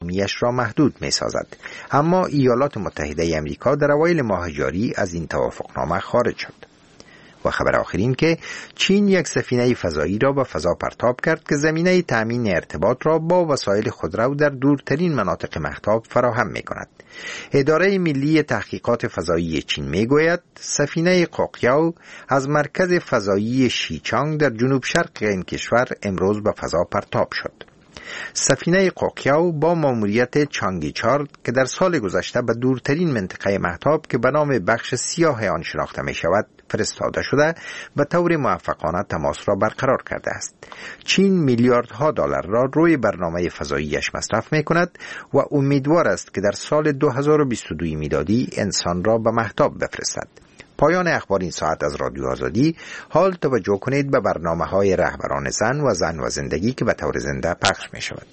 نظامیش را محدود می سازد. اما ایالات متحده امریکا در اوایل ماه جاری از این توافقنامه خارج شد. و خبر آخر این که چین یک سفینه فضایی را به فضا پرتاب کرد که زمینه تأمین ارتباط را با وسایل خودرو در دورترین مناطق مهتاب فراهم می کند. اداره ملی تحقیقات فضایی چین می گوید سفینه قوقیاو از مرکز فضایی شیچانگ در جنوب شرق این کشور امروز به فضا پرتاب شد. سفینه قوقیاو با ماموریت چانگی 4 که در سال گذشته به دورترین منطقه مهتاب که به نام بخش سیاه آن شناخته می شود فرستاده شده به طور موفقانه تماس را برقرار کرده است. چین میلیاردها دلار را روی برنامه فضاییش مصرف می کند و امیدوار است که در سال 2022 میلادی انسان را به مهتاب بفرستد. پایان اخبار این ساعت از رادیو آزادی. حال توجه کنید به برنامه‌های رهبران زن و زندگی که به طور زنده پخش می شود.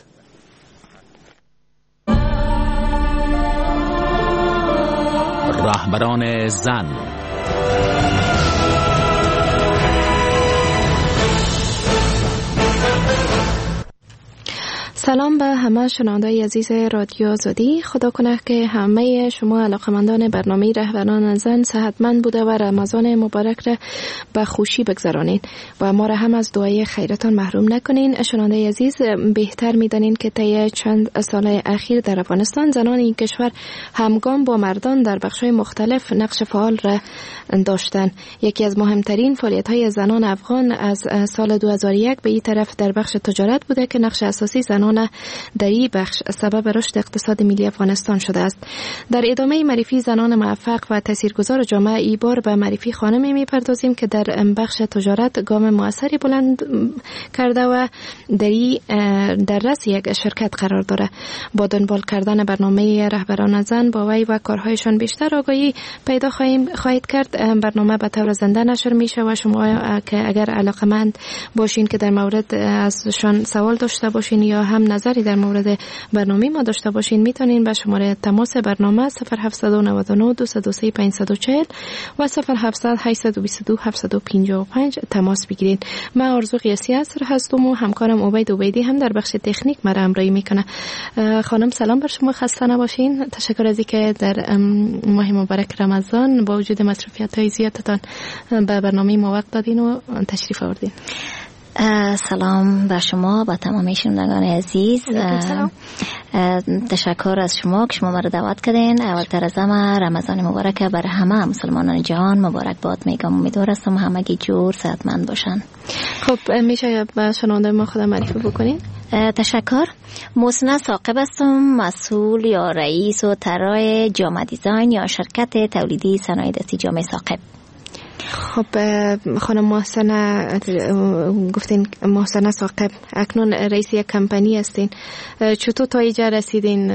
رهبران زن. سلام به همه شنوندگان عزیز رادیو آزادی. خدا کنه که همه شما علاقمندان برنامه رهبران زن صحتمند بوده و رمضان مبارک را به خوشی بگذرانید و ما را هم از دعای خیرتان محروم نکنین. شنوندگان عزیز بهتر میدانین که طی چند سال اخیر در افغانستان زنان این کشور همگام با مردان در بخش‌های مختلف نقش فعال را داشتند. یکی از مهمترین فعالیت‌های زنان افغان از سال 2001 به این طرف در بخش تجارت بوده که نقش اساسی زنان در این بخش سبب رشد اقتصاد ملی افغانستان شده است. در ادامه معرفی زنان موفق و تاثیرگذار جامعه ای بار به معرفی خانمی میپردازیم که در بخش تجارت گام موثری بلند کرده و در رأس یک شرکت قرار داره. با دنبال کردن برنامه رهبران زن با وی و کارهایشان بیشتر آگاهی پیدا خواهید کرد. برنامه به طور زنده نشر میشه و شما که اگر علاقمند باشین که در مورد ازشان سوال داشته باشین یا هم نظری در مورد برنامه ما داشته باشین میتونین به شماره تماس برنامه 0799 223 540 و 0700 822 755 تماس بگیرید. من آرزو قیاسی هستم و همکارم عبید عبیدی هم در بخش تکنیک مرا همراهی میکنه. خانم سلام بر شما، خسته نباشین. تشکر از اینکه در ماه مبارک رمضان با وجود مصروفیت‌های زیادتان به برنامه ما وقت دادین و تشریف آوردین. سلام بر شما و تمامی شنوندگان عزیز. تشکر از شما که شما ما را دعوت کردین. اولتر از همه رمضان مبارک برای همه مسلمانان جهان مبارک باد میگم. امیدوار هستم همگی جور صحتمند باشن. خب میشه به شنونده ما خود معرفی بکنین؟ تشکر. محسن ثاقب هستم، مسئول یا رئیس و طراح جامه دیزاین یا شرکت تولیدی صنایع دستی جامه ثاقب. خب خانم محسن، گفتین محسن ثاقب اکنون رئیس یک کمپانی هستین، چطور تا اینجا رسیدین؟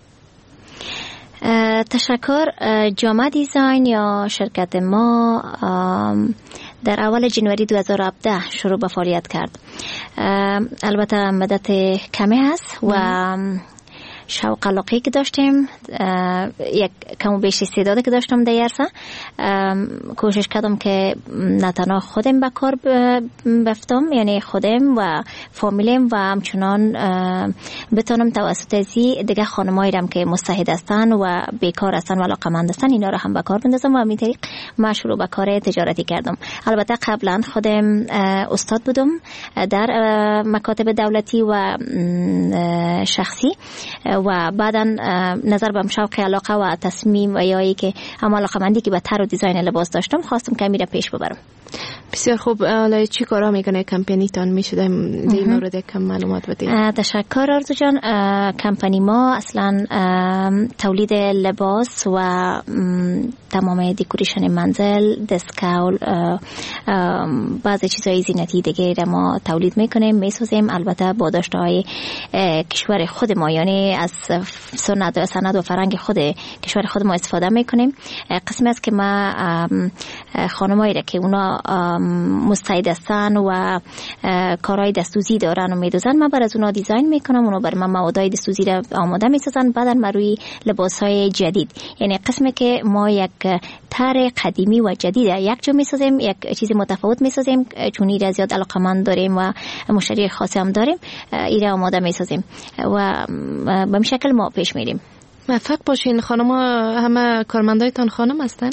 تشکر. جامه دیزاین یا شرکت ما در اول جنوری 2017 شروع به فعالیت کرد. البته مدت کمی هست و شوق علاقه که داشتیم، یک کم و بیش استعدادی که داشتم در عرصه، کوشش کردم که نه تنها خودم به کار بفتم، یعنی خودم و فامیلم و همچنان بتونم توسط ازی دیگه خانمایی رم که مستعد هستن و بیکار هستن و علاقمند هستن اینا رو هم به کار بندازم و همین طریق من شروع به کار تجارتی کردم. البته قبلا خودم استاد بودم در مکاتب دولتی و شخصی و بعدا نظر به شوق علاقه و تصمیم و یایی که هم علاقه‌مندی که به طرح و دیزاین لباس داشتم خواستم که میره پیش ببرم. بسیار خوب. حالا چی کارا میکنه کمپانیتان؟ میشه در این مورد کم معلومات بدید؟ تشکر آرزو جان. کمپانی ما اصلا تولید لباس و تمام دکوریشن منزل، دسکول، بعضی چیزهای زینتی دیگه را ما تولید میکنیم، میسازیم. البته با داشته‌های کشور خود ما، یعنی از سنت و فرهنگ خود کشور خود ما استفاده میکنیم. قسمی است که ما خانمایی را که اونا مستعد هستن و کارهای دستوزی دارن و میدوزن، من بر از اونا دیزاین میکنم، اونا بر من موادهای دستوزی را آماده میسازن، بعدا من روی لباسهای جدید، یعنی قسمی که ما یک طرح قدیمی و جدید یک جا میسازیم، یک چیز متفاوت میسازیم، چون ایره زیاد علاقمند داریم و مشتری خاصی هم داریم، ایره آماده میسازیم و به این شکل ما پیش میریم. موفق باشین. خانم همه کارمندایتان خانم هستن؟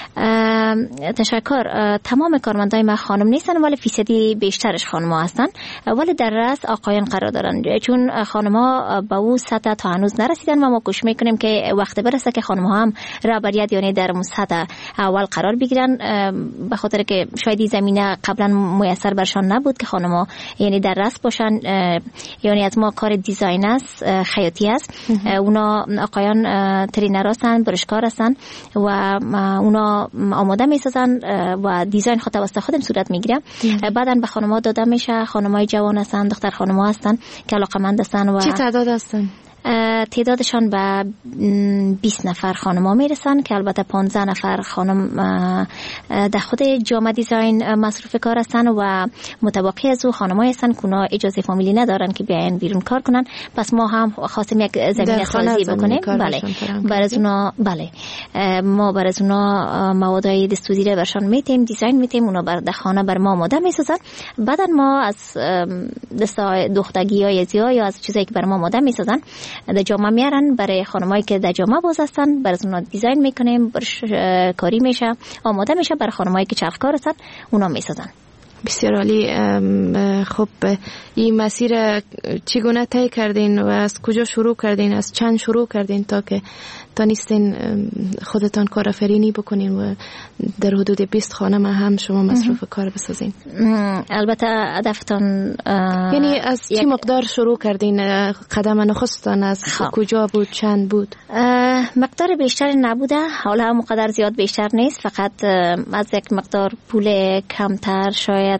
تشکر. تمام کارمندای ما خانم نیستن ولی فیصدی بیشترش خانم ها هستن، ولی در رأس آقایان قرار دارن، چون خانم ها به اون سطح تا هنوز نرسیدن و ما کوشش میکنیم که وقت برسه که خانم ها هم رهبریت یعنی در سطح اول قرار بگیرن، به خاطر که شاید این زمینه قبلا میسر برشان نبود که خانم ها یعنی در رأس باشن. یعنی از ما کار دیزاین است، خیاطی است، اونا آقایان ترینر هستن، برشکار هستن و اونا آماده میسازن و دیزاین خود توسط خودم صورت میگیره. بعداً به خانم‌ها داده میشه. خانم‌های جوان هستن، دختر خانم‌ها هستن که علاقه‌مند هستن. و چه تعداد هستن؟ تعدادشان به 20 نفر خانم‌ها میرسن که البته 15 نفر خانم در خود جامعه دیزاین مصروف کار هستن و متبقی از او خانم‌ها هستن که اونا اجازه فامیلی ندارن که بیاین بیرون کار کنن. پس ما هم خواستیم یک زمینه سازی بکنیم. بله، برای اونا ما برای اونا موادهای دستوری رو برشان میتیم، دیزاین میتیم، اونا در خانه بر ما آماده میسازن. بعداً ما از دستای دختگی‌های زیاد یا از چیزایی که بر ما آماده میسازن در جامعه میارن برای خانمایی که در جامعه باز هستن، برای اونا دیزاین میکنیم، برش کاری میشه، آماده میشه برای خانمایی که چرخکار هستن، اونا میسازن. بسیار عالی. خب این مسیر چگونه طی کردین و از کجا شروع کردین؟ از چند شروع کردین تا که تانستین خودتان کارآفرینی بکنین و در حدود 20 خانم هم شما مصروف کار بسازین؟ البته هدفتان یعنی از چی مقدار شروع کردین؟ قدم نخستان از کجا بود؟ چند بود؟ مقدار بیشتر نبوده، حالا هم مقدار زیاد بیشتر نیست، فقط از یک مقدار پول کمتر، شاید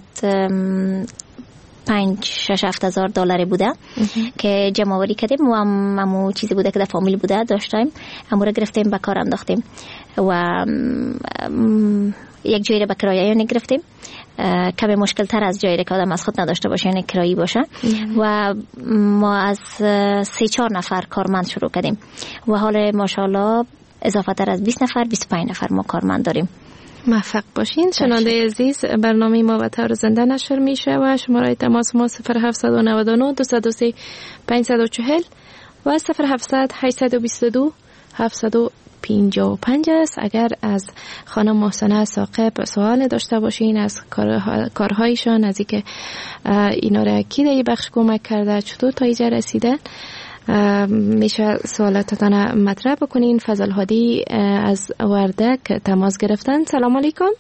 5-6-7 هزار دلاری بوده که جمع آوری کردیم و همون چیزی بوده که در فامیل بوده داشتیم، همون رو گرفتیم به کار انداختیم و یک جایی رو به کرایه گرفتیم. کمی مشکل تر از جایی که آدم از خود نداشته باشه، یعنی کرایی باشه. و ما از 3-4 نفر کارمند شروع کردیم و حالا ماشاءالله اضافه تر از 20 نفر 25 نفر ما کارمند داریم. موفق باشین. شنونده عزیز، برنامه ما به طور زنده نشر میشه و شماره تماس ما 0799 203 540 و 0700 822 755 است. اگر از خانم محسنه ثاقب سوال داشته باشین از کارهایشان، از اینکه اینا را کی در بخش کمک کرده، چطور تا اینجا رسیدن، میشه سوالاتتان مطرح بکنین. فضل هادی از وردک تماس گرفتن. سلام علیکم.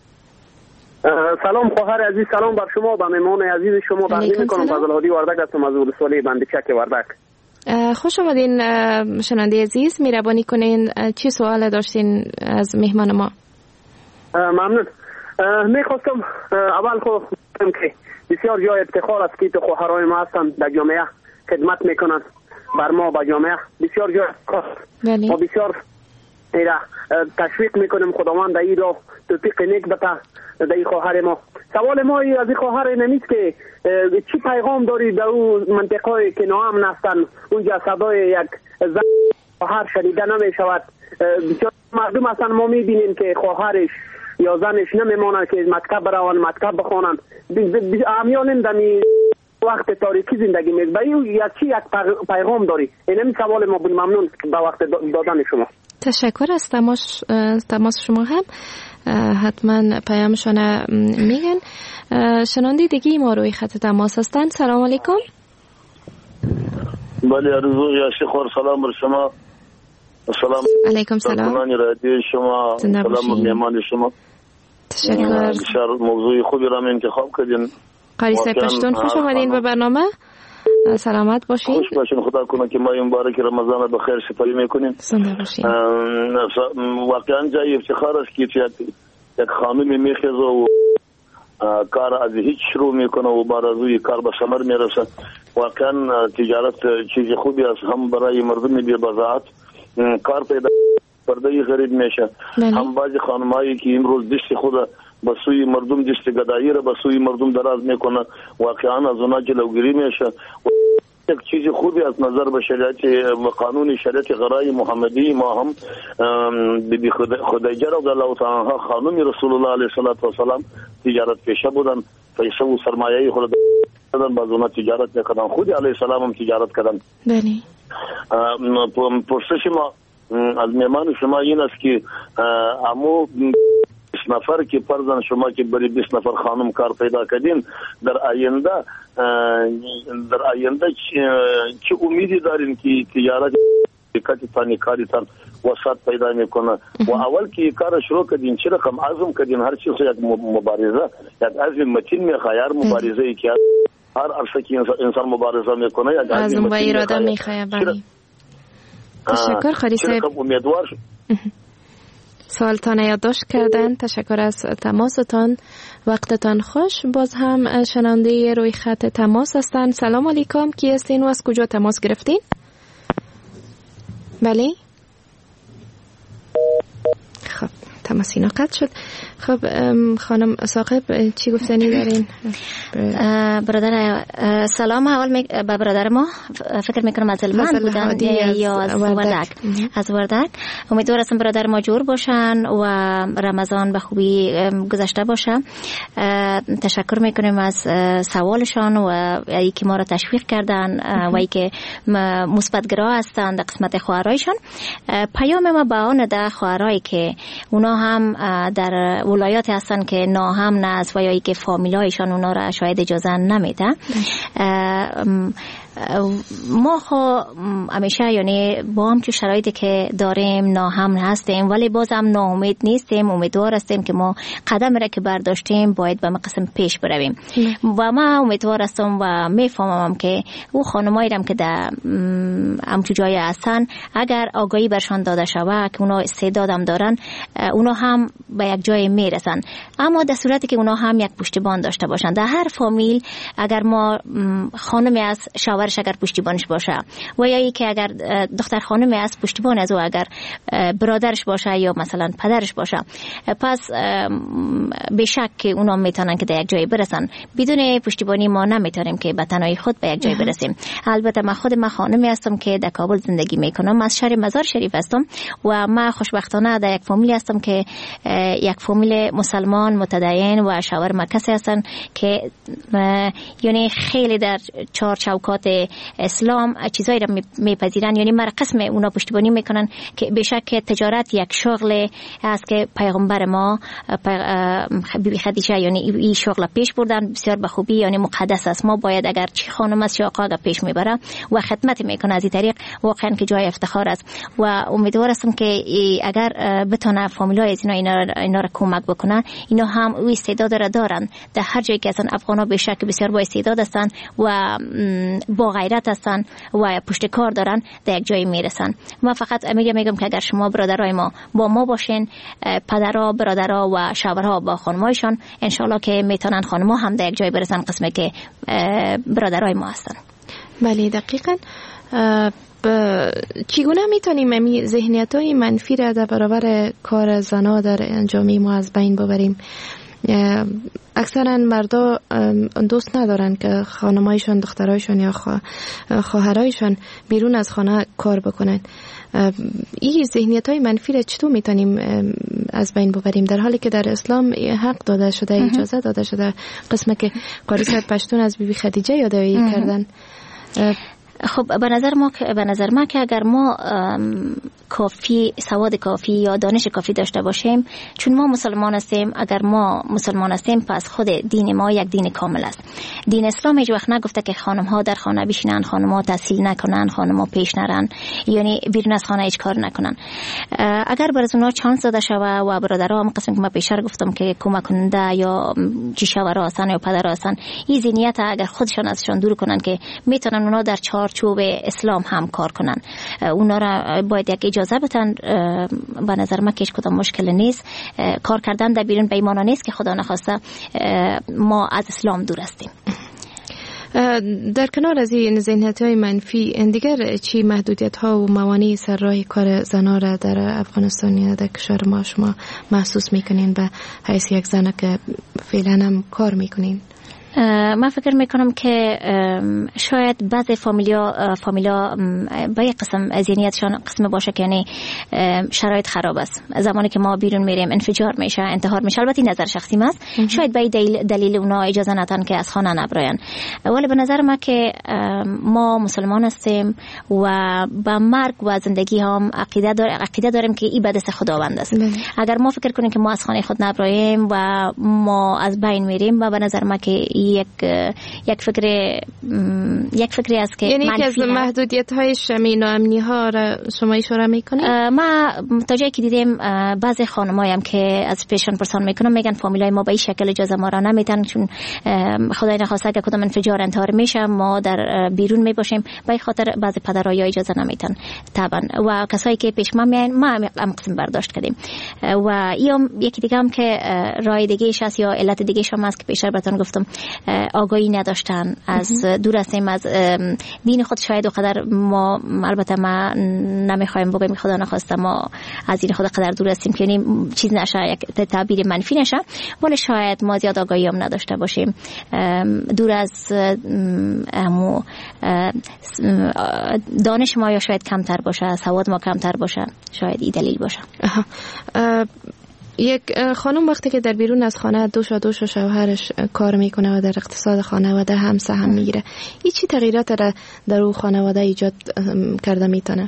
سلام خواهر عزیز، سلام بر شما، به مهمان عزیز شما تقدیم میکنم. فضل هادی وردک هستم از ولسوالی بندچک وردک. خوش آمدین شنونده عزیز، مهربانی کنین چی سوال داشتین از مهمان ما؟ ممنون. میخواستم اول خود که بسیار جای افتخار است که تو خواهرای ما هستن در جامعه خدمت میکنن، بر ما با جامعه بسیار جای ما بسیار تشویق میکنیم. خداوند این را توفیق نیک بده در این خواهر ما. سوال ما از این خواهر نمیست که چی پیغام داری در اون منطقه که ناامن هستن، اونجا صدای یک زن خواهر شنیده نمیشود. بسیار مردم هستن، ما میبینیم که خواهرش یا زنش نمیمانند که مکتب بروان، مکتب بخوانند. امیان دمی وقت تاریکی زندگی میکنه. برای یک پیغام داری؟ اینم سوال ما بود. ممنون به وقت دادن شما. تشکر از تماس شما. هم حتما پیامشان میگن. شنونده دیگه ما روی خط تماس هستن. سلام علیکم. بله ارزو یا شیخور، سلام بر شما. سلام علیکم. سلام رادیو شما، سلام مهمان شما. تشکر. بسیار موضوع خوبی را انتخاب کردین. قاری سپشتون، خوش آمدین به برنامه. سلامت باشین. خوش باشین. خدا کنه که ما مبارک رمضان به خیر سپری میکنیم. زنده باشین. واقعا جای افتخار است که یک خانمی میخیزه و کار از هیچ شروع میکنه و بارزوی کار به ثمر میرسه. واقعا تجارت چیز خوبی است، هم برای مردم بی بضاعت کار پیدا پرده غریب میشه. هم بعضی خانمایی که امروز دست خود به سوی مردم دست گدایی را به سوی مردم دراز میکنه، واقعا از اونا جلوگیری میشه. یک چیز خوبی از نظر به شریعت و قانون شریعت غرای محمدی ما هم بی خدیجه رضی الله تعالی عنها خانم رسول الله علیه السلام تجارت پیشه بودن، پیسه و سرمایه خود دادن، بعض اونها تجارت میکردن، خود علیه السلام هم تجارت کردن. بله. پرسش ما از میمان شما این است که امو 20 نفر که فرضاً شما که برای 20 نفر خانم کار پیدا کردین، در آینده چه امیدی دارین که تجارت کاری کاریتان وسط پیدا میکنه؟ و اول که کار شروع کردین چه رقم عزم کردین؟ هر چیز یک مبارزه، یک عزم متین میخواد، هر مبارزه ای که هر عرصه که انسان مبارزه میکنه یک عزم و اراده میخواد. بله. تشکر خالی صاحب. امیدوار سوالتان یادداشت کردن. تشکر از تماستان. وقتتان خوش. باز هم شنونده روی خط تماس هستند. سلام علیکم، کی هستین و از کجا تماس گرفتین؟ بله. خب تماسی قطع شد. خب خانم ثاقب چی گفتنی دارین؟ برادر سلام. اول به برادر ما فکر میکنم از علمان بودن یا از وردک. از وردک. امیدوار هستم برادر ما جور باشن و رمضان به خوبی گذشته باشه. تشکر میکنیم از سوالشان و ای که ما را تشویق کردن و ای که مثبت‌گرا هستند در قسمت خواهرایشان. پیام ما به آن ده خواهرایی که اونا هم در ولایات هستن که ناهم نست و یا ای که فامیلایشان اونا را شاید اجازه نمیده. ما همیشه یعنی با همچون شرایطی که داریم ناهم هستیم، ولی بازم ناامید نیستیم. امیدوار هستیم که ما قدم را که برداشتیم باید به قسم پیش برویم و ما امیدوار هستم و میفهمم که او خانمایی هم که در همچون جای هستن اگر آگاهی برشان داده شود که اونا استعدادم دارن، اونا هم به یک جای میرسن، اما در صورتی که اونا هم یک پشتیبان داشته باشن. در هر فامیل اگر ما خانمی از شوهرش اگر پشتیبانش باشه و یا ای که اگر دختر خانمی از پشتیبان از او اگر برادرش باشه یا مثلا پدرش باشه، پس بشک که اونا میتونن که در یک جای برسن. بدون پشتیبانی ما نمیتونیم که به تنهایی خود به یک جای برسیم. البته من خود خانمی هستم که در کابل زندگی میکنم، از شهر مزار شریف هستم و من خوشبختانه در یک فامیلی هستم که یک فامیل مسلمان متدین و شوهر ما کسی هستن که یعنی خیلی در چهار چوکات اسلام چیزایی را میپذیرن، یعنی مرا قسم اونا پشتیبانی میکنن که بشک تجارت یک شغل است که پیغمبر ما بیبی خدیجه یعنی این شغل پیش بردن بسیار به خوبی، یعنی مقدس است. ما باید اگر چی خانم است یا آقا پیش میبره و خدمت میکنه از این طریق واقعا که جای افتخار است و امیدوار هستم که اگر بتونه فامیلای از اینا را کمک بکنه. اینا هم او استعداد را دارن، در هر جایی که هستن افغانا بشک بسیار با استعداد هستن و با غیرت هستن و پشت کار دارن، در یک جایی میرسن. من فقط میگم که اگر شما برادرای ما با ما باشین، پدرها برادرها و شوهرها با خانمایشان، انشالله که میتونن خانمها هم در یک جایی برسن قسمه که برادرای ما هستن. بله دقیقاً. چگونه میتونیم ذهنیت‌های منفی را در برابر کار زنها در جامعه ما از بین ببریم؟ اکثرا مردا دوست ندارن که خانمایشان، دخترایشان یا خواهرایشان بیرون از خانه کار بکنن. این ذهنیت‌های منفی را چطور میتونیم از بین ببریم در حالی که در اسلام حق داده شده، اجازه داده شده؟ قسمه که قاری صاحب پشتون از بیبی خدیجه یادآوری کردن. خب به نظر ما که اگر ما کافی سواد کافی یا دانش کافی داشته باشیم، چون ما مسلمان هستیم، اگر ما مسلمان هستیم پس خود دین ما یک دین کامل است. دین اسلام هیچ وقت نگفته که خانم ها در خانه بشینن، خانم ها تحصیل نکنن، خانم ها پیش نرن، یعنی بیرون از خانه هیچ کار نکنن. اگر برای اونا چانس داده شوه و برادرها هم قسم که من پیشتر گفتم که کمک کننده یا چی شوهرها هستن یا پدرها هستن، این ذهنیت اگر خودشان ازشان دور کنن که میتونن اونا در چارچوب اسلام هم کار کنن، اونا را باید یک اجازه بدن. به نظر من که هیچ کدام مشکل نیست. کار کردن در بیرون بیمانه نیست که خدا نخواسته ما از اسلام دور هستیم. در کنار از این ذهنیت‌های منفی دیگر چی محدودیت‌ها و موانع سر راه کار زن‌ها را در افغانستان یا در کشور ما شما محسوس می‌کنین به حیث یک زن که فعلا هم کار می‌کنین؟ من فکر میکنم که شاید بعضی فامیلا با یک قسم ذهنیتشان قسم باشه که یعنی شرایط خراب است، زمانی که ما بیرون میریم انفجار میشه، انتحار میشه. البته نظر شخصی است، شاید به دلیل اونا اجازه ندن که از خانه نبراین. ولی به نظر من که ما مسلمان هستیم و با مرگ و زندگی هم عقیده داریم که این به دست خداوند است. اگر ما فکر کنیم که ما از خانه خود نبرایم و ما از بین میریم، و به نظر من که یک فکری است که یعنی که از محدودیت‌های شمین و امنی ها را شما اشاره میکنید. ما تا جایی که دیدیم بعضی خانمایی هم که از پیشان پرسان میکنم میگن فامیلای ما به این شکل اجازه ما را نمیدن، چون خدای نخواسته که کدام انفجار انتحار میشه ما در بیرون میباشیم، به خاطر بعضی پدرها اجازه نمیدن طبعا. و کسایی که پیش ما میان ما هم قسم برداشت کردیم. و یکی دیگه هم که راه دیگه اش است یا علت دیگه شما است که پیشتر بهتون گفتم، آگاهی نداشتن، از دور هستیم از دین خود. شاید قدر ما، البته ما نمیخوایم بگیم خدا نخواسته ما از دین خود قدر دور هستیم که یعنی چیز نشه، یک تعبیر منفی نشه، ولی شاید ما زیاد آگاهی هم نداشته باشیم، دور از دانش ما یا شاید کمتر باشه، سواد ما کمتر باشه، شاید این دلیل باشه. یک خانم وقتی که در بیرون از خانه دوش شوهرش کار میکنه و در اقتصاد خانواده هم سهم میگیره، این چی تغییرات در او خانواده ایجاد کرده میتونه؟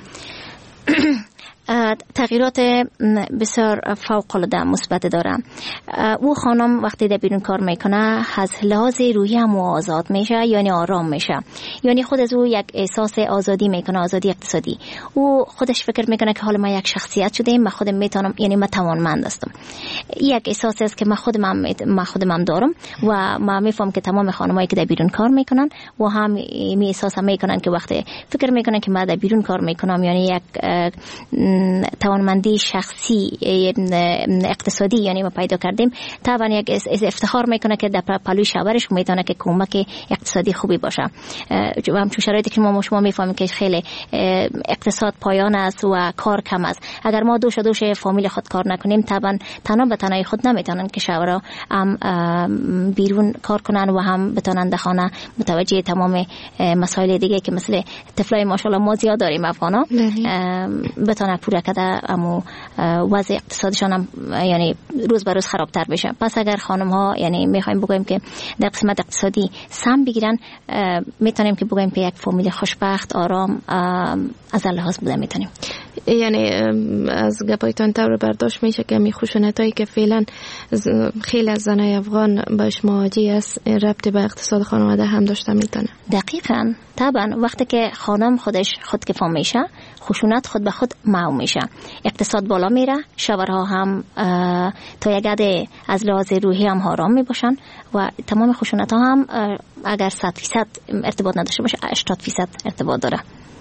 تغییرات بسیار فوق العاده مثبت داره. او خانم وقتی در بیرون کار میکنه از لحاظ روحی هم آزاد میشه، یعنی آرام میشه، یعنی خود از او یک احساس آزادی میکنه، آزادی اقتصادی. او خودش فکر میکنه که حالا ما یک شخصیت شدیم، من خودم میتونم، یعنی من توانمند هستم. یک احساس است که من خودم دارم و ما میفهم که تمام خانمایی که در بیرون کار میکنن و هم می احساس میکنن که وقتی فکر میکنن که من در بیرون کار میکنم، یعنی یک توانمندی شخصی اقتصادی یعنی ما پیدا کردیم، طبعا یک افتخار میکنه که در پلوی شوهرش میتونه که کمک اقتصادی خوبی باشه. همچون شرایطی که ما شما میفهمیم که خیلی اقتصاد پایان است و کار کم است. اگر ما دوش فامیل خود کار نکنیم، طبعا تنها به تنهایی خود نمیتونن که شوهرها هم بیرون کار کنن و هم بتونن در خانه متوجه تمام مسائل دیگه که مثل طفلای ماشاءالله ما زیاد داریم افغانا بتونن پورا کده، اما وضع اقتصادشان هم یعنی روز به روز خرابتر بشه. پس اگر خانم ها یعنی میخوایم بگویم که در قسمت اقتصادی سهم بگیرن، میتونیم که بگویم که یک فامیل خوشبخت آرام از لحاظ بوده میتونیم. یعنی از گپایتان طور برداشت میشه که می خشونتایی که فعلا خیلی از زنای افغان باش مواجه است ربط به اقتصاد خانواده هم داشته میتونه. دقیقاً. طبعا وقتی که خانم خودکفا میشه، خشونت خود به خود معلوم میشه، اقتصاد بالا میره، شوهرها هم تا یک حد از لحاظ روحی هم آرام میباشن و تمام خشونت ها هم اگر 100% ارتباط نداشته باشه 80% ارتباط داره.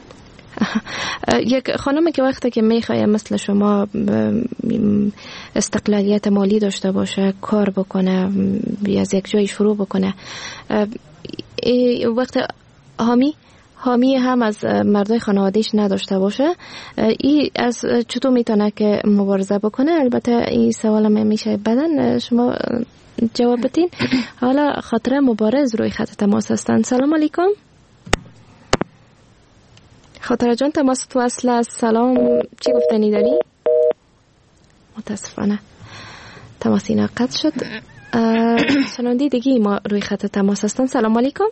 یک خانمی که وقتی که میخواه مثل شما استقلالیت مالی داشته باشه، کار بکنه، از یک جای شروع بکنه، وقتی حامی هم از مردای خانوادهش نداشته باشه، ای از چطور میتونه که مبارزه بکنه؟ البته این سوال من میشه بدن شما جواب بدین. حالا خاطر مبارز روی خط تماس هستن. سلام علیکم خاطر جان، تماس تو اصل از سلام چی گفتنی داری؟ متاسفانه تماسی قطع شد. شنونده دیگه ما روی خط تماس هستن. سلام علیکم.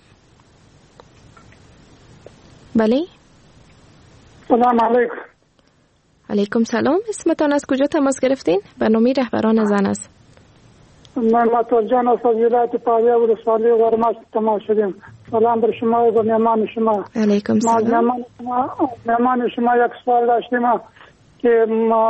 بله سلام علیکم. علیکم سلام. اسمتان از کجا تماس گرفتین؟ برنامه رهبران زن است. من مطور جان از ولایت پاریاب ولسوالی ورماش تماس شدیم. سلام بر شما و مهمان شما. علیکم سلام. مهمان شما یک سوال داشتیم که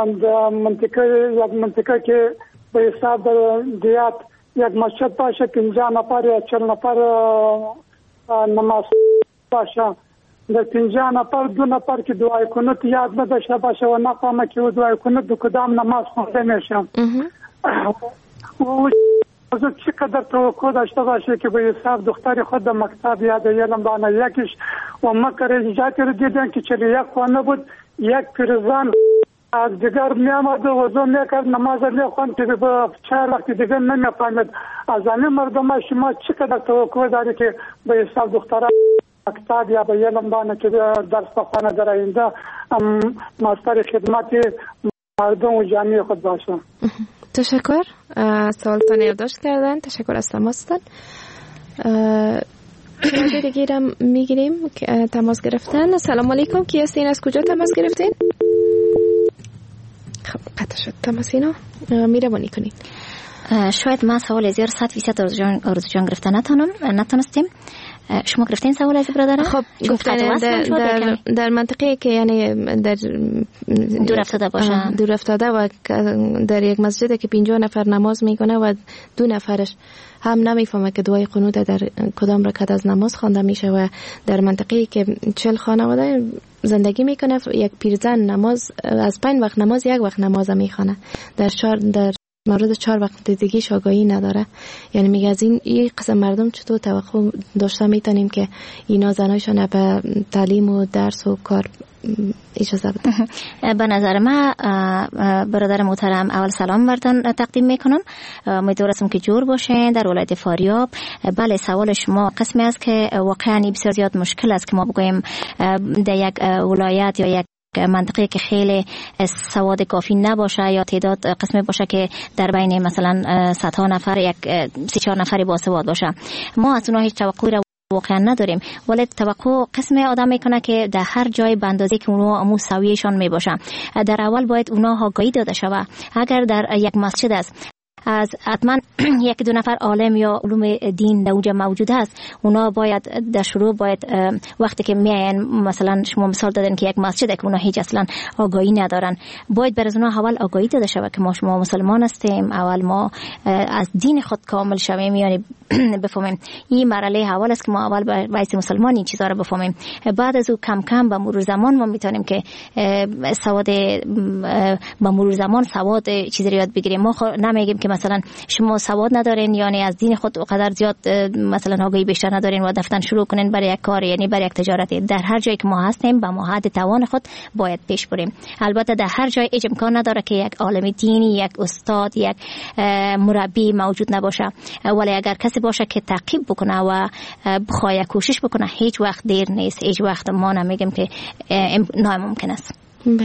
منطقه که به حساب دیات یک مسجد باشه 50 نفر یا 40 نفر نماز باشه، در 50 نفر 2 نفر که دعای کنت یاد نداشته باشه و نفهمه که دعای کنت دو کدام نماز خونده میشه، و چقدر توقع داشته باشه که به حساب دختر خود در مکتب یاد علم بانه یکیش و مکر ایجاتی رو دیدن که 41 خانه بود، یک پیرزن دیگر میامد و وضو میکرد نماز میخوند که به 4 وقت دیگر نمیفهمید. از همه مردم شما چقدر توقع داری که به حساب دخترها مکتب یا به علم بانه که درس بخوانه در آینده مستر خدمت مردم و جامعه خود باشه؟ تشکر. سوالتان یادداشت کردن. تشکر از تماستان. شما دیگه میگیریم تماس گرفتن. سلام علیکم، کی هستین؟ از کجا تماس گرفتین؟ خب قطع شد تماسینا. میروانی کنید. شاید ما سوال زیاد 100% آرزو جان گرفته نتونستیم. شما گرفتین سوال از برادرم؟ خب گفتن در منطقه که یعنی در دور افتاده باشه، دور افتاده و در یک مسجد که 50 نفر نماز میکنه و 2 نفرش هم نمیفهمه که دعای قنوت در کدام رکعت از نماز خوانده میشه و در منطقه که 40 خانواده زندگی میکنه، یک پیرزن نماز از 5 وقت نماز 1 وقت نماز میخونه، در مورد 4 وقت دیگه آگاهی نداره. یعنی میگه از این قسم مردم چطور توقع داشته میتونیم که اینا زنایشان به تعلیم و درس و کار اجازه بده؟ به نظر من برادر محترم اول سلام بردن تقدیم میکنم. امیدوارم که جور باشین در ولایت فاریاب. بله سوال شما قسمی است که واقعا بسیار زیاد مشکل است که ما بگویم در یک ولایت یا یک منطقه که خیلی سواد کافی نباشه یا تعداد قسمی باشه که در بین مثلا 100 نفر یک 3-4 نفری باسواد باشه. ما از اونها هیچ توقعی را واقعا نداریم، ولی توقع قسم آدم میکنه که در هر جای به اندازه که اونها امو سویهشان میباشه. در اول باید اونها آگاهی داده شود. اگر در یک مسجد است از حتما 1-2 نفر عالم یا علوم دین در اونجا موجود است، اونا باید در شروع باید وقتی که میاین مثلا شما مثال دادن که یک مسجد که اونا هیچ اصلا آگاهی ندارن، باید بر از اونا اول آگاهی داده شود که شما مسلمان هستیم، اول ما از دین خود کامل شویم، یعنی بفهمیم این مرحله اول است که ما اول به واسه مسلمان این چیزا رو بفهمیم. بعد از او کم کم به مرور زمان ما میتونیم که سواد به مرور زمان سواد چیزی رو یاد بگیریم. ما نمیگیم که مثلا شما سواد ندارین یعنی از دین خود قدر زیاد مثلا آگاهی بیشتر ندارین و دفتن شروع کنین برای یک کار یعنی برای یک تجارت. در هر جایی که ما هستیم با ما حد توان خود باید پیش بریم. البته در هر جای امکان نداره که یک عالم دینی، یک استاد، یک مربی موجود نباشه، ولی اگر کسی باشه که تعقیب بکنه و بخواد کوشش بکنه هیچ وقت دیر نیست. هیچ وقت ما نمیگیم که ناممکن است. بله.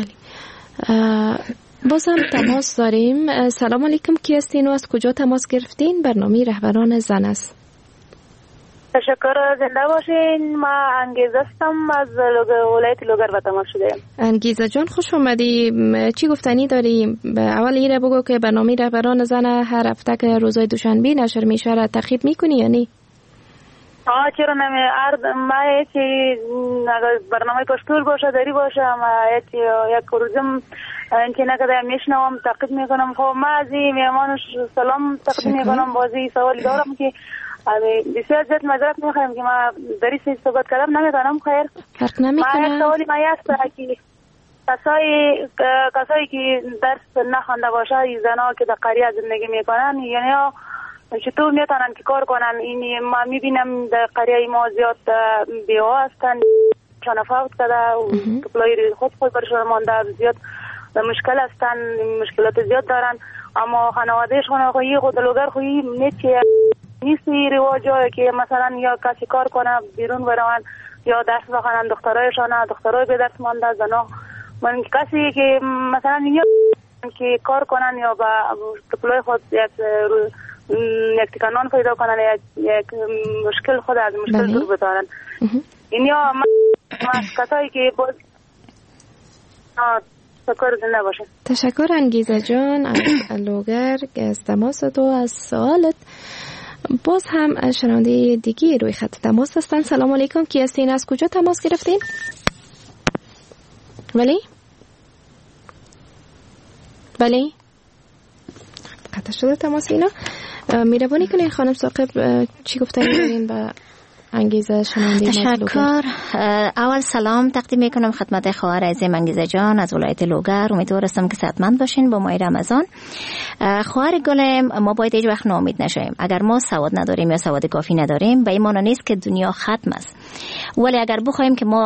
بازم تماس داریم. سلام علیکم، کی هستین و از کجا تماس گرفتین؟ برنامه رهبران زن است. تشکر، زنده باشین. ما انگیزه هستم از ولایت لوگر و تماس شدیم. انگیزه جان خوش اومدی. چی گفتنی داری؟ اول ایره بگو که برنامه رهبران زن هر هفته که روزای دوشنبه نشر میشه را تعقیب میکنی یا نی؟ چرا نمی ما هیچی برنامه پشتور باشه داری باشه ما هیچی یک روزم اینکه نکده میشنوم تعقیب میکنم. خب ما از این میهمانش سلام تقدیم میکنم. بازی سوال دارم که بسیار زیاد معذرت میخوایم که ما داری صحبت کردم نمیتونم. خیر فرق نمیکنه. ما یک سوالی ما هست که کسایی که درس نخونده باشه زنها که در قریه زندگی میکنن یعنی چطور میتونن که کار کنن؟ این ما میبینم در قریه ما زیاد بیوه هستن، چند فوت کرده و کپلای خود برشون مانده، زیاد مشکل هستن، مشکلات زیاد دارن. اما خانوادهشون خویی خود لوگر خویی نیست رواج هایی که مثلا یا کسی کار کنه بیرون برون یا درس بخونن دخترایشان، دخترای به درس مانده زنا. من کسی که مثلا که کار کنن یا با کپلای خود یک تکنان پیدا کنن، یک مشکل خود از مشکل دور بتارن. این یا کسایی که باز تشکر، زنده باشه. تشکر انگیزه جان از لوگر از تماس تو از سوالت. باز هم شنونده دیگه روی خط تماس هستن. سلام علیکم، کی هستین؟ از کجا تماس گرفتین؟ ولی قطع شده تماس اینا. میربانی کنین خانم ثاقب چی گفتن دارین با انگیزه شنونده؟ تشکر. اول سلام تقدیم میکنم خدمت خواهر عزیزم انگیزه جان از ولایت لوگر. امیدوارم که صحتمند باشین با ماه رمضان. خواهر گلم، ما باید هیچ وقت ناامید نشیم. اگر ما سواد نداریم یا سواد کافی نداریم به این معنی نیست که دنیا ختم است، ولی اگر بخوایم که ما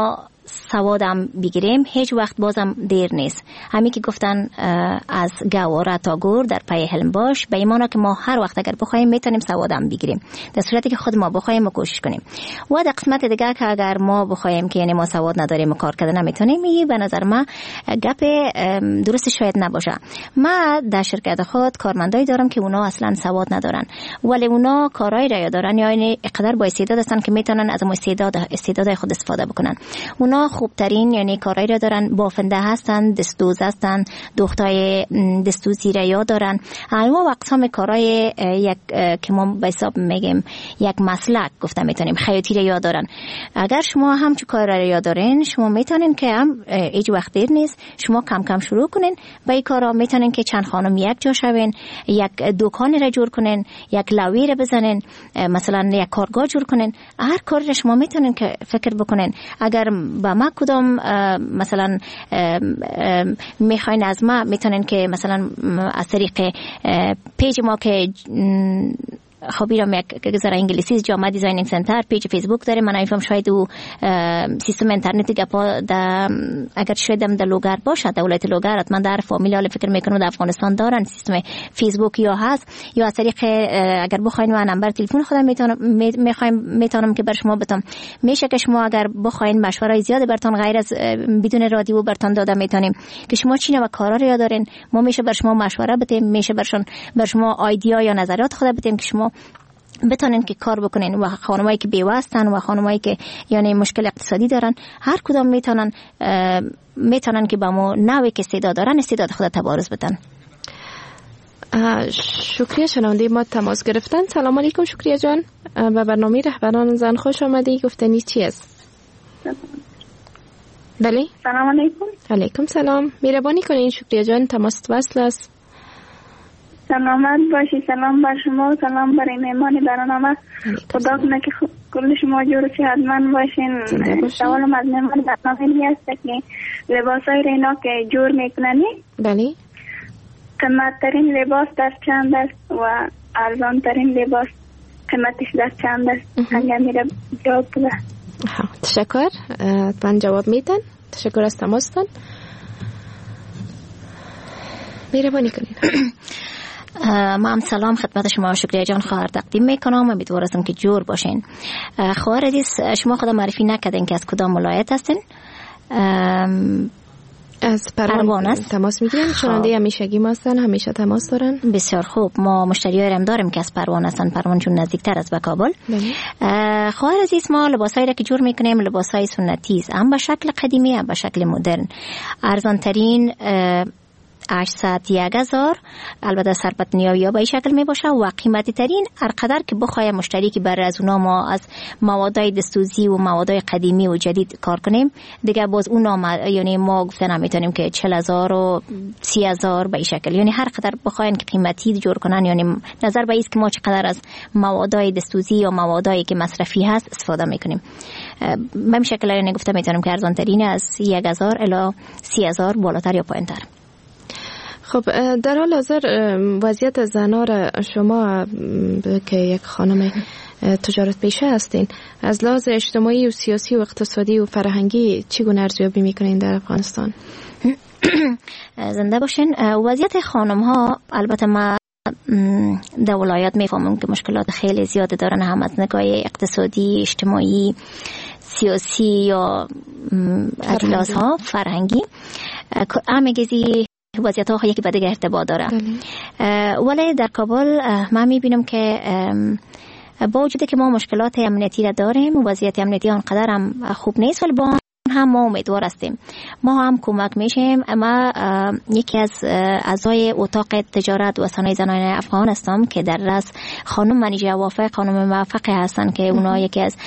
سوادم بگیریم هیچ وقت بازم دیر نیست. همین که گفتن از گواره تا گور در پی حلم باش، به ایمانا که ما هر وقت اگر بخوایم میتونیم سوادم بگیریم، در صورتی که خود ما بخوایم و کوشش کنیم. و در قسمت دیگه که اگر ما بخوایم که یعنی ما سواد نداریم و کار کردن نمیتونیم، این به نظر من گپ درست شاید نباشه. من در شرکت خود کارمندای دارم که اونا اصلا سواد ندارن، ولی اونا کارهای را دارن، یعنی اقدر با استعداد هستن که میتونن از استعداد خود استفاده بکنن. اونا خوبترین یعنی کارهای را دارن، بافنده هستن، دستدوز هستن، دوختای دستدوزی را یاد دارن. انواع و اقسام کارهای یک که ما به حساب میگیم یک مسلک گفتم میتونیم خیاطی را یاد دارن. اگر شما همچون کار را یاد دارین، شما میتونین که هم هیچ وقت دیر نیست، شما کم کم شروع کنین با این کارا. میتونین که چند خانم یک جا شوین، یک دکانی را جور کنین، یک لاوی را بزنین، مثلا یک کارگاه جور کنین. هر کاری را شما میتونین که فکر بکنین. اگر با ما کدام مثلا میخواین از ما، میتونین که مثلا از طریق پیج ما که خب ایرام یک ذره انگلیسی جامعه دیزاینینگ سنتر پیج فیسبوک داره، من ایفهم شاید او سیستم اینترنتی گپا اگر شایدم در لوگر باشه، دولت لوگر حتما در فامیل حال فکر میکنم در افغانستان دارن سیستم فیسبوک یا هست، یا از طریق اگر بخواین و نمبر تلفن خودم میتونم که بر شما بدم. میشه که شما اگر بخواین مشورای زیاد برتون غیر از بدون رادیو برتون داده میتونیم که شما چی نوع کارا رو یاد دارین، ما میشه بر شما مشوره بدیم، میشه بر شما ایده یا نظریات خود بدیم که شما بتونن که کار بکنین. و خانمایی که بیوه هستن و خانمایی که یعنی مشکل اقتصادی دارن، هر کدام میتونن که با ما نوعی که استعداد دارن استعداد خود تبارز بدن. شکریه شنونده ما تماس گرفتن. سلام علیکم شکریه جان، و برنامه رهبران زن خوش آمدی. گفتنی چی است؟ بله سلام علیکم. علیکم سلام. مهربانی کنین شکریه جان، تماس وصل است. سلامت باشی. سلام بر شما و سلام برای مهمان برنامه. خدا کنه که کل شما جور و صحتمند باشین. سوالم از مهمان برنامه این هست که لباسای اینا که جور میکننی، بله، قیمتترین لباس در چند است و ارزان ترین لباس قیمتش در چند است؟ اگر میره جواب بده. تشکر. من جواب میدن. تشکر از تماستان. مهربانی کنین. ما هم سلام خدمت شما شکریه جان خواهر تقدیم میکنم. امیدوار هستم که جور باشین. خواهر عزیز، شما خود معرفی نکردین که از کدام ولایت هستین؟ از پروان است. تماس میگیرن. شنونده همیشگی ما هستن، همیشه تماس دارن. بسیار خوب. ما مشتریای هم داریم که از پروان هستن. پروان چون نزدیکتر از کابل. خواهر عزیز، ما لباسایی را که جور میکنیم لباسای سنتی است، هم به شکل قدیمی هم به شکل مدرن. ارزان ترین 800 1000 البته سربطنی یا به این شکل می باشه، و قیمتی ترین هر قدر که بخواه مشتری که برای از اونا ما از موادای دستوزی و موادای قدیمی و جدید کار کنیم دیگه باز اونا یعنی ما گفتن نمیتونیم که 40000 و 30000 به این شکل، یعنی هر قدر بخواین که قیمتی جور کنن، یعنی نظر به است که ما چقدر از موادای دستوزی یا موادایی که مصرفی هست استفاده میکنیم. به این شکل یعنی گفتم میتونیم که ارزان ترین از 1000 الی 30000 بالاتر یا پایینتر. خب در حال حاضر وضعیت زنها را شما که یک خانم تجارت پیشه هستین از لحاظ اجتماعی و سیاسی و اقتصادی و فرهنگی چگونه ارزیابی میکنین در افغانستان؟ زنده باشین. وضعیت خانم ها البته ما در ولایات میفهمم که مشکلات خیلی زیاده دارن، هم از نگاه اقتصادی، اجتماعی، سیاسی یا اجلاس ها فرهنگی. همگیزی وضعیت ها یکی به دیگه ارتباط داره. ولی در کابل من میبینم که با وجودی که ما مشکلات امنیتی را داریم و وضعیت امنیتی آنقدر هم خوب نیست، ولی با هم ما امیدوار هستیم، ما هم کمک میشیم. اما یکی از اعضای اتاق تجارت و صنایع زنان افغان هستم که در رأس خانم منیژه وافق، خانم موفق هستن که اونا یکی از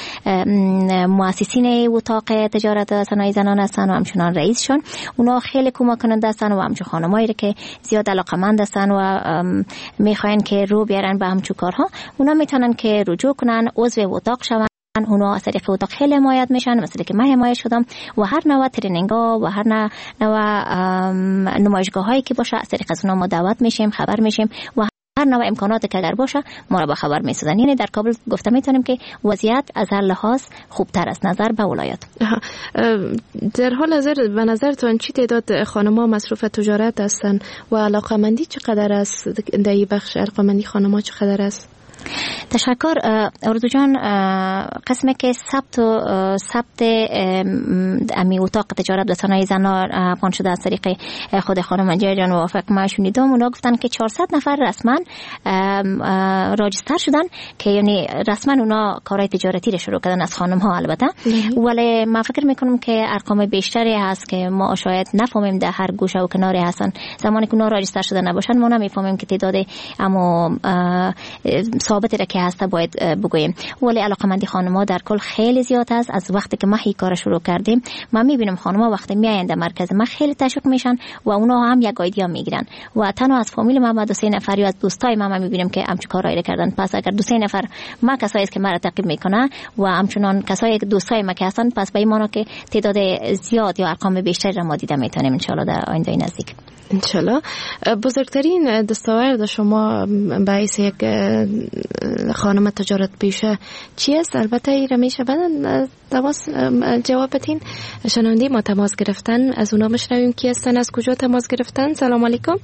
مؤسسین اتاق تجارت و صنایع زنان هستن و همچنان رئیسشون. اونا خیلی کمک کننده هستن و همچون خانمایی که زیاد علاقمند هستن و میخواین که رو بیارن به همچون کارها، اونا میتونن که رجوع کنن، عضو اتاق شون. اونا از طریق اتاق خیلی حمایت میشن، مثلا که من حمایت شدم و هر نوع ترینینگ‌ها و هر نوع نمایشگاهایی که باشه از طریق از اونا ما دعوت میشیم، خبر میشیم و هر نوع امکاناتی که اگر باشه ما را به خبر می‌سازن. یعنی در کابل گفته میتونیم که وضعیت از هر لحاظ خوبتر است نظر به ولایت. در حال حاضر به نظرتون چی تعداد خانم‌ها مصروف تجارت هستند و علاقه‌مندی چقدر است در این بخش؟ علاقه‌مندی خانم‌ها چقدر است؟ تشکر اردو جان. قسمی که ثبت امی اتاق تجارت و صنایع زن افغان شده از طریق خود خانم منجر جان موافق ما شنیدم، اونا گفتن که 400 نفر رسما راجستر شدن که یعنی رسما اونا کارهای تجارتی رو شروع کردن از خانم ها البته. ولی من فکر میکنم که ارقام بیشتری هست که ما شاید نفهمیم در هر گوشه و کناری هستن. زمانی که اونا راجستر شده نباشن ما نمیفهمیم که تعداد اما ثابتی را که هست باید بگوییم. ولی علاقمندی خانم‌ها در کل خیلی زیاد است. از وقتی که ما این کار شروع کردیم من میبینم خانم‌ها وقتی میایند در مرکز ما خیلی تشویق میشن و اونا هم یک ایده میگیرن و تنها از فامیل ما دو سه نفر یا از دوستای ما میبینیم که همچین کارایی کردن. پس اگر دو سه نفر ما کسایی که ما را تعقیب میکنه و همچنان کسایی که دوستای ما که هستن، پس به ایمانو که تعداد زیاد یا ارقام بیشتری را ما دیده میتونیم ان شاء الله در آینده نزدیک. انشالله. بزرگترین دستاورد شما به حیث یک خانم تجارت پیشه چی است؟ البته این را میشه بعدن جواب بدین. شنونده ما تماس گرفتن، از اونا بشنویم کی هستن، از کجا تماس گرفتن. سلام علیکم.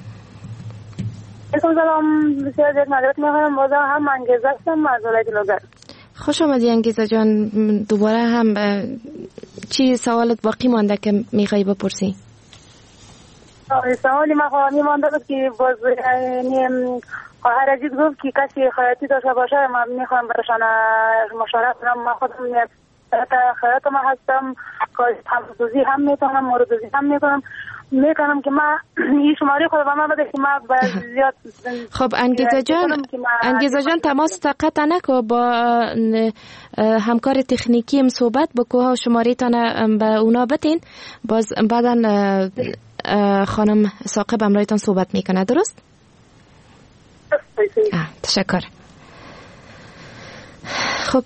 سلام، بسیار زیاد معذرت میخوایم، بازم هم انگیزه هستم از ولایت لوگر. خوش آمدی انگیزه جان. دوباره هم چی سوالت باقی مانده که میخوای بپرسی؟ سوالی ما خواهی مانده بود که باز خواهر عزیز گفت که کسی خیاطی داشته باشه ما میخوایم برشان مشارکت کنم. ما خودم خیاط ما هستم، دوزی هم میتونم، موردوزی هم میکنم که ما این شماره خود به ما بده که ما زیاد. خب انگیزه جان تماس قطع نکو، با همکار تکنیکی صحبت بکو و شماره تانه به اونا بتین، باز بعدن خانم ثاقب امرایتان صحبت میکنه. درست؟ تشکر. خب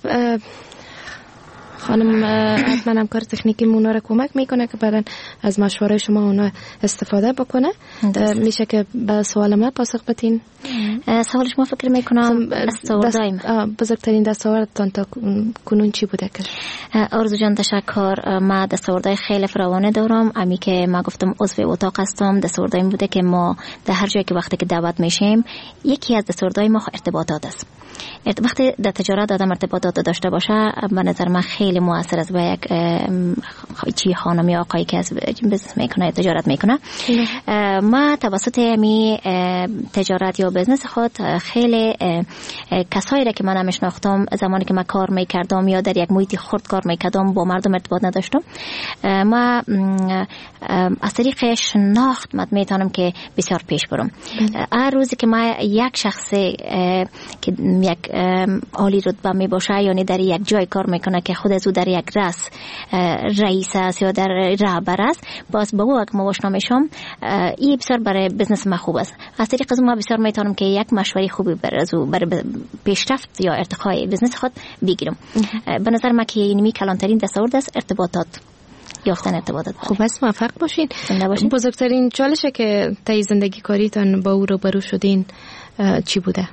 خانم حتما همکار تکنیکی اونا را کمک میکنه که بعدن از مشوره شما اونا استفاده بکنه. میشه که به سوال من پاسخ بدین؟ سوال شما فکر میکنم بزرگترین دستاوردتان تا کنون چی بوده؟ که آرزو جان تشکر. ما دستاوردهای خیلی فراوانه دارم. امی که ما گفتم عضو اتاق هستم. دستاوردهای این بوده که ما در هر جایی که وقتی که دعوت میشیم، یکی از دستاوردهای ما ارتباطات است. وقتی در تجارت آدم ارتباطات داشته باشه به نظر من خیلی مؤثر است به یک چی خانم یا آقایی که از بزنس میکنه تجارت میکنه. ما توسط می تجارت یا بزنس خود خیلی کسایی را که من نمیشناختم زمانی که من کار میکردم یا در یک محیط خرد کار میکردم با مردم ارتباط نداشتم. ما از طریق شناخت میتونم که بسیار پیش برم. هر روزی که ما یک شخص که یک عالی رتبه می باشه یعنی در یک جای کار میکنه که خود از او در یک رئیس است یا در رهبر است، باز با او اگه ما آشنا میشم این بسیار برای بزنس ما خوب است. از طریق از ما بسیار میتونم که یک مشوره خوبی برای پیشرفت یا ارتقای بزنس خود بگیرم. به نظر من که اینمی کلانترین دستاورد است ارتباطات، یافتن ارتباطات. خوب است، موفق باشین. بزرگترین چالشه که طی زندگی کاریتان با او روبرو شدین چی بوده؟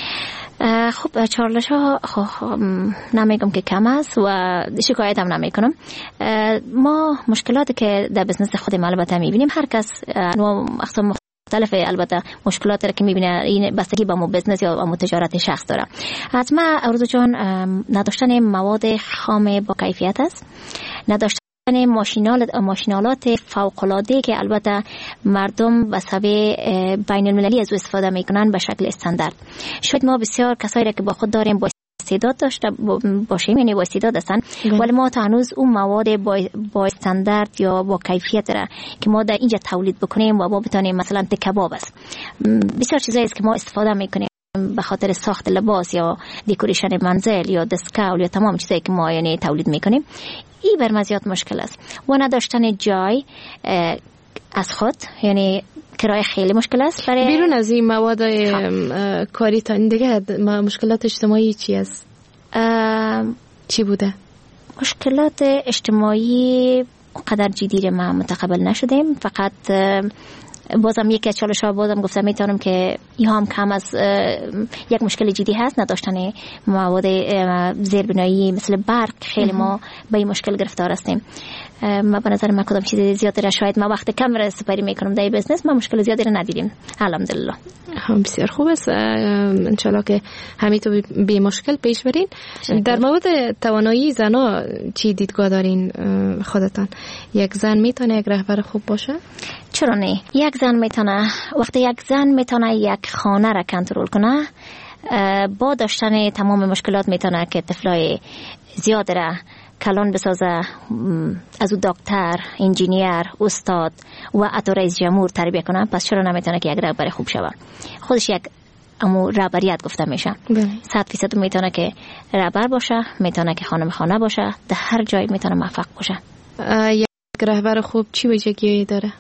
خب چالش ها نمیگم که کم است و شکایت هم نمی کنم. ما مشکلاتی که در بزنس خودم البته میبینیم، هر کس انواع اقسام مختلف البته مشکلاتی را که میبینه این بستگی به مو بزنس یا مو تجارت شخص داره. حتما آرزو جان نداشتن مواد خام با کیفیت است، نداشتن ماشینالات فوق‌العاده که البته مردم به سبب بین المللی از استفاده میکنن به شکل استاندارد. شاید ما بسیار کسایی را که با خود داریم با استعداد داشته باشیم، یعنی با استعداد هستن، ولی ما تا هنوز اون مواد با استاندارد یا با کیفیت را که ما در اینجا تولید بکنیم و ما بتونیم مثلا کباب است، بسیار چیزایی است که ما استفاده میکنیم به خاطر ساخت لباس یا دکوریشن منزل یا دسکاول یا تمام چیزایی که ما یعنی تولید میکنیم، این برمزیات مشکل است. و نداشتن جای از خود، یعنی کرایه خیلی مشکل است. برای بیرون از این مواد کاری تا دیگه مشکلات اجتماعی چی است؟ چی بوده؟ مشکلات اجتماعی قدر جدی ما متقبل نشدیم، فقط بازم یکی از چالش‌ها بازم گفتم میتونم که این هم کم از یک مشکل جدی هست، نداشتن مواد زیربنایی مثل برق. خیلی ما به این مشکل گرفتار هستیم. ما به نظر من کدام چیز زیادی را شاید ما وقت کم را سپری میکنم در بزنس، ما مشکل زیادی را ندیدیم الحمدلله. بسیار خوب است، انشالله که همینطور بی مشکل پیش برین. در مورد توانایی زنا چی دیدگاه دارین خودتان؟ یک زن میتونه یک رهبر خوب باشه؟ چرا نه؟ یک زن میتونه، وقتی یک زن میتونه یک خانه را کنترل کنه، با داشتن تمام مشکلات میتونه که طفلای زیاد را کلان بسازه، از او دکتر، انجینیر، استاد و حتی رئیس جمهور تربیت کنه. پس چرا نمیتونه که یک رهبر خوب شوه؟ خودش یک امو رهبریت گفته میشه. 100% میتونه که رهبر باشه، میتونه که خانه باشه، در هر جای میتونه موفق باشه. یک رهبر خوب چی ویژگی داره؟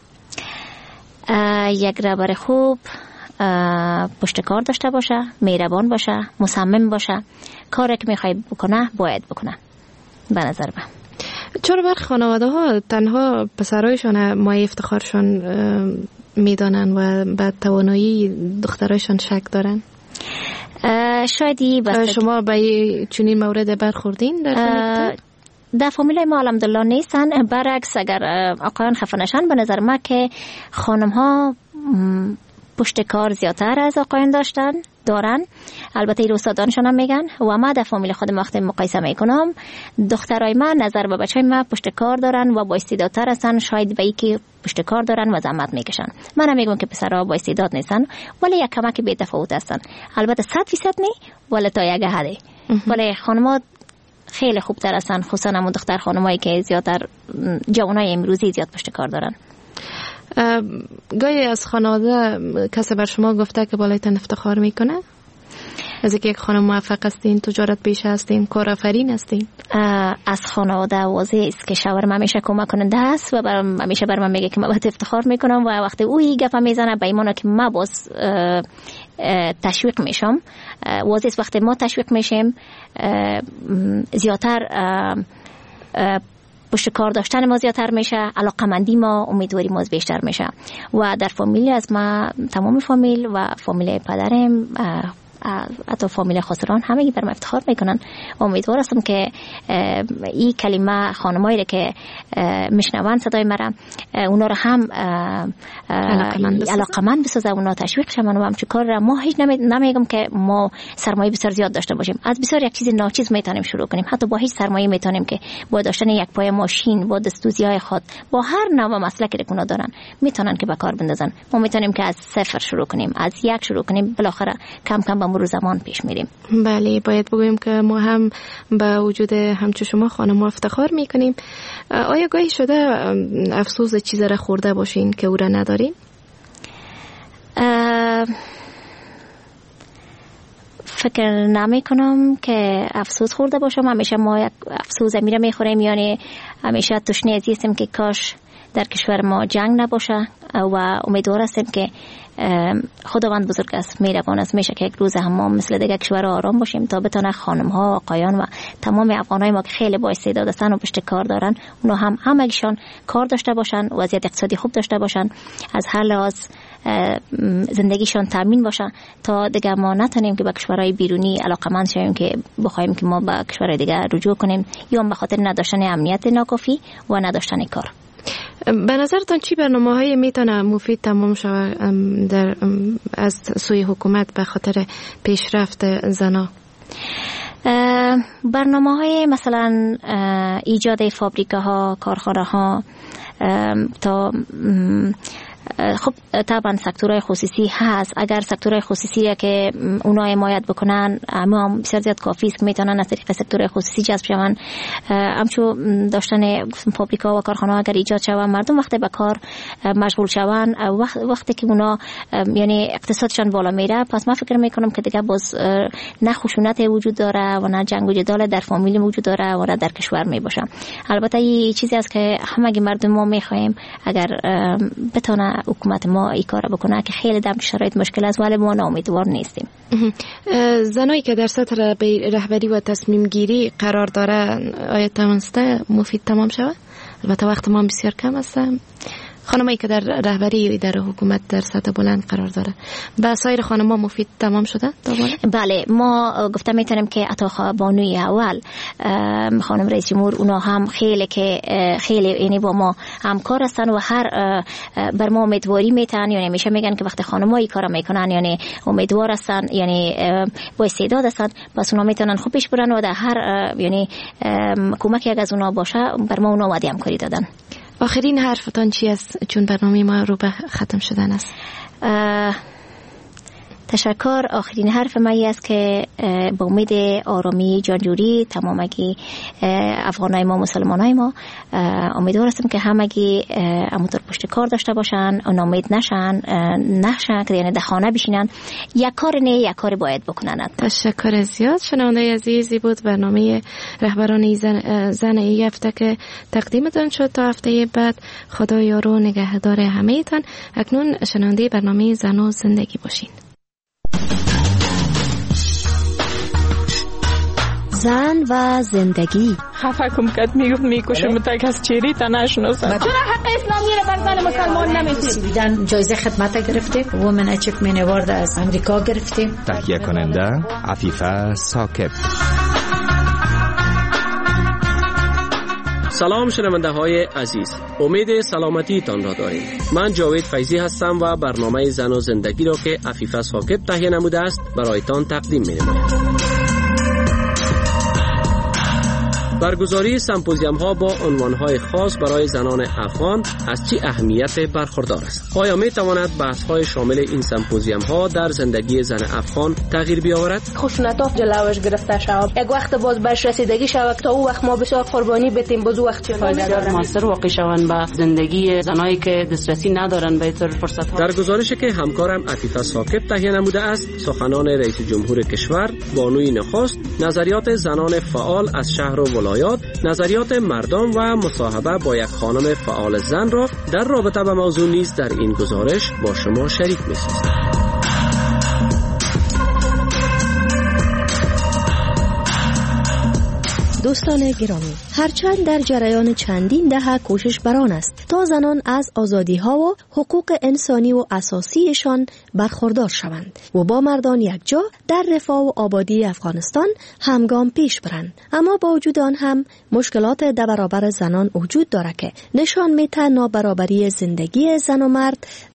یک رهبر خوب پشتکار داشته باشه، مهربان باشه، مصمم باشه، کاری که میخواد بکنه باید بکنه. به نظر من چرا برخی خانواده ها تنها پسرایشان مایه افتخارشان میدانن و بعد توانایی دخترایشان شک دارن؟ شاید شما به چنین مورد برخوردین در فامیلای ما الحمدلله نیستن. برعکس اگر آقایان خفه نشن، به نظر من که خانم ها پشت کار زیادتر از آقایان دارن. البته این استادانشون هم میگن و ما در فامیل خودم وقتی مقایسه میکنم، دخترای من نظر به بچهای ما پشت کار دارن و با استعدادتر هستن، شاید به یکی پشت کار دارن و زحمت میکشن. من نمیگم که پسرها با استعداد نیستن، ولی یک کمک بی تفاوت هستن. البته 100% نه، ولی تا یک حدی. ولی خانم‌ها خیلی خوبتر هستن، خصوصا همون دختر خانمایی که زیادتر جوانای امروزی زیاد پشت کار دارن. گاهی از خانواده کسی بر شما گفته که بالایتان افتخار میکنه؟ از یک خانم موفق هستین، تجارت پیشه هستین، کارآفرین هستین؟ از خانواده واضح است که شوهرم همیشه کمک کننده است و همیشه بر من میگه که من باید افتخار میکنم و وقتی او این گپ میزنه به ایمانه که من باز تشویق میشم. واضح است وقتی ما تشویق میشیم زیادتر پشت کار داشتن ما زیادتر میشه، علاقمندی ما، امیدواری ما بیشتر میشه. و در فامیل از ما، تمام فامیل و فامیل پدرم، حتی فامیل خسران همه بر من افتخار میکنن. امیدوار هستم که این کلمه خانمایی که میشنون صدای مرا، اونا رو هم علاقمند بسازه، اونا تشویق شون و همچون کار را ما هیچ نمیگم که ما سرمایه بسیار زیاد داشته باشیم. از بسیار یک چیز ناچیز میتونیم شروع کنیم. حتی با هیچ سرمایه میتونیم که با داشتن یک پای ماشین، با دستوزیهای خود، با هر نوع مسلکی که اونا دارن میتونن که به کار بندازن. ما میتونیم که از صفر شروع کنیم، از یک شروع کنیم، بالاخره کم کم به مرور زمان پیش میریم. بله، باید بگویم که ما هم به وجود همچون شما خانم‌ها افتخار میکنیم. آیا گاهی شده افسوس چیز را خورده باشین که او را ندارین؟ فکر نمی کنم که افسوس خورده باشم. همیشه ما یک افسوس میره میخوریم، یعنی همیشه تشنه ازی هستیم که کاش در کشور ما جنگ نباشه و امیدوار هستیم که خداوند بزرگ است، مهربان است، میشه که یک روز هم ما مثل دیگه کشور آرام باشیم تا بتونه خانم ها، آقایان و تمام افغانای ما که خیلی با استعداد هستن و پشت کار دارن، اونا هم همگیشان کار داشته باشن، وضعیت اقتصادی خوب داشته باشن، از هر لحاظ زندگیشان تامین باشه تا دیگه ما نتونیم که به کشورهای بیرونی علاقمند شویم که بخوایم که ما به کشورهای دیگه رجوع کنیم، یا به خاطر نداشتن امنیت ناکافی و نداشتن کار. به نظرتان چی برنامه‌های میتونه مفید تمام شود در از سوی حکومت به خاطر پیشرفت زنا؟ برنامه‌های مثلا ایجاد فابریکه‌ها، کارخانه‌ها، تا خب طبعا سکتورهای خصوصی هست. اگر سکتورهای خصوصی که اونا حمایت بکنن، اما بسیار زیاد کافی است که میتونن از طریق سکتورهای خصوصی جذب شون. همچو داشتن فابریکا و کارخانه اگر ایجاد شون، مردم وقتی به کار مشغول شون، وقتی که اونا یعنی اقتصادشان بالا میره، پس من فکر میکنم که دیگه باز نه خشونت وجود داره و نه جنگ و جدال در فامیل وجود داره و نه در کشور میباشه. البته این چیزی است که همه مردم ما میخوایم اگر بتونه حکومت ما این کار بکنه، که خیلی در شرایط مشکل است ولی ما امیدوار نیستیم. زنایی که در سطح رهبری و تصمیم گیری قرار داره، آیا توانسته مفید تمام شود؟ البته وقت ما بسیار کم است. خانمایی که در رهبری در حکومت در سطح بلند قرار داره. به سایر خانم‌ها مفید تمام شده؟ بله، ما گفتم میتونیم که عطا بانوی اول خانم رئیس جمهور اونا هم خیلی یعنی با ما همکار هستن و هر بر ما امیدواری میتن، یعنی میشه میگن که وقتی خانم‌ها کارا میکنن یعنی امیدوار هستن، یعنی با استعداد هستن، پس اونا میتونن خوب پیش برن و در هر یعنی کمکی اگه از اونا باشه بر ما اونا وعده همکاری دادن. آخرین حرفتان چی است چون برنامه ما رو به ختم شدن است؟ تشکر. آخرین حرف من است که با امید آرامی جانجوری تمامگی افغانای ما مسلمانای ما امیدوار هستم که همگی همونطور پشت کار داشته باشن، ناامید نشن که یعنی در خانه بشینن، یک کار نه یک کار باید بکنن. تشکر زیاد. شنونده عزیزی بود برنامه رهبران زن این هفته که تقدیمتان شد. تا هفته بعد خدا یار و نگهدار همه تان. اکنون شنونده برنامه زن و زندگی باشین. زن و زندگی. خفه کم کد میکشم تک از چیری تا نشناسم. چرا حق اسلامی رو بر زن مسلمان نمیدید؟ جایزه خدمت گرفته، وومن اچیومنت اوارد از امریکا گرفتیم. تهیه کننده عفیفه ثاقب. سلام شنونده های عزیز، امید سلامتی تان را داریم. من جاوید فیضی هستم و برنامه زن و زندگی را که عفیفه ثاقب تهیه نموده است برایتان تقدیم می نمایم. برگزاری سمپوزیوم ها با عنوان های خاص برای زنان افغان از چه اهمیت برخوردار است؟ آیا می تواند بحث های شامل این سمپوزیوم ها در زندگی زن افغان تغییر بیاورد؟ خشونت جلوش گرفته شود، یک وقت باز بهش رسیدگی شود تا او وقت ما بسیار قربانی بدیم، باز وقت فایده موثر واقع شوند به زندگی زنایی که دسترسی ندارن به طور فرصت ها. در گزارشی که همکارم عفیفه ثاقب تهیه نموده است، سخنان رئیس جمهور کشور، بانوی نخست، نظریات زنان فعال از شهر و ولایات، نظریات مردم و مصاحبه با یک خانم فعال زن را در رابطه با موضوع نیز در این گزارش با شما شریک می‌سازیم. دوستان گرامی، هرچند در جریان چندین دهه کوشش بران است تا زنان از آزادی‌ها و حقوق انسانی و اساسیشان برخوردار شوند و با مردان یکجا در رفاه و آبادی افغانستان همگام پیش برند، اما با وجود آن هم مشکلات در برابر زنان وجود دارد که نشان می‌دهد نابرابری زندگی زن و مرد